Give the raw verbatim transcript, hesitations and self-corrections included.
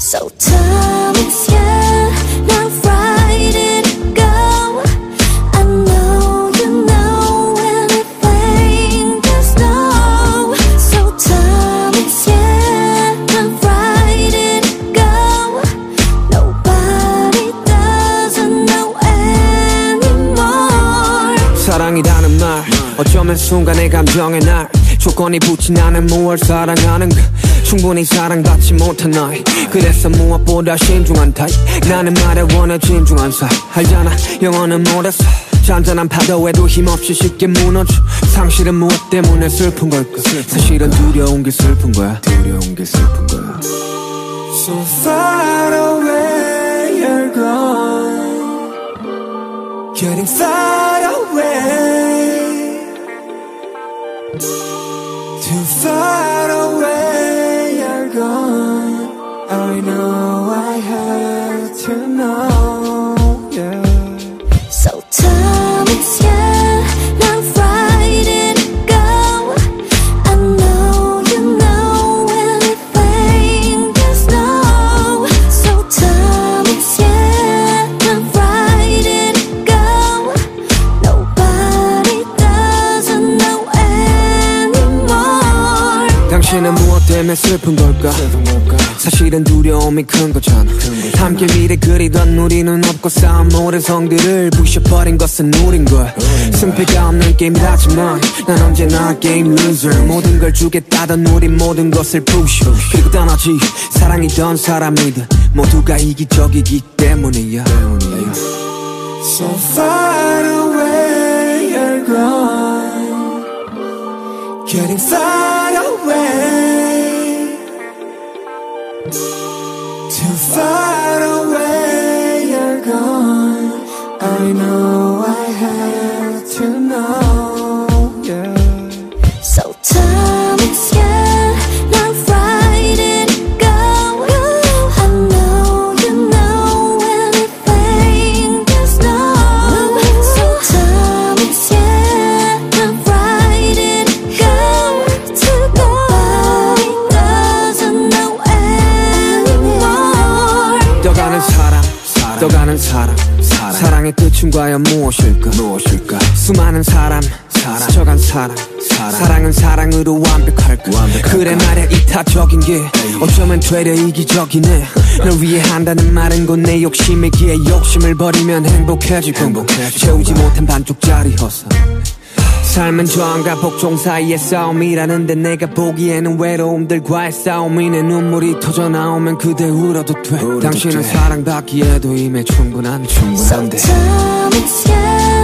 So tell me, yeah, now right it go. I know you know anything there's no. So tell me, yeah, now right it go. Nobody doesn't know anymore. 사랑이라는 말 어쩌면 순간의 감정의 날 조건이 붙인 나는 무얼 사랑하는가 충분히 사랑받지 못한 나이 그래서 무엇보다 신중한 타입 나는 말에 원해 진중한 사 알잖아 영어는 못했어 잔잔한 파도에도 힘없이 쉽게 무너져 상실은 무엇 때문에 슬픈 걸까 사실은 두려운 게 슬픈 거야 두려운 게 슬픈 거야 So far away you're gone Getting far away Too far away you're gone I know I have to know yeah. So tell me, yeah, now right it go. I know you know anything there's no. So tell me, yeah, now right it go. Nobody doesn't know anymore. 당신은 무엇 때문에 슬픈 걸까 사실은 두려움이 큰 거잖아 함께 미래 그리던 우리는 없고 쌓은 모든 성들을 부셔버린 것은 우린 걸 승패가 없는 게임이라지만 난 언제나 게임 loser 모든 걸 주겠다던 우린 모든 것을 부셔 그리고 떠나지 사랑이던 사람이든 모두가 이기적이기 때문이야 So far away you're gone Getting far away Too far away you're gone I know I have to know yeah. So tell me, yeah, now right it go. I know you know anything there's no. So tell me, yeah, now right it go. Nobody doesn't know anymore. 떠가는 사람 떠가는 사람 사랑의 끝은 과연 무엇일까 무엇일까 수많은 사람 스쳐간 사람 사랑은 사랑으로 완벽할까 그래 말야 이타적인 게 어쩌면 되려 이기적이네 널 위해 한다는 말은 곧 내 욕심이기에 욕심을 버리면 행복해지고 채우지 못한 반쪽짜리 허사 삶은 저항과 복종 사이의 싸움이라는데 내가 보기에는 외로움들과의 싸움이네 눈물이 터져 나오면 그대 울어도 돼 당신은 사랑받기에도 이미 충분한 충분한데 So tell me, yeah.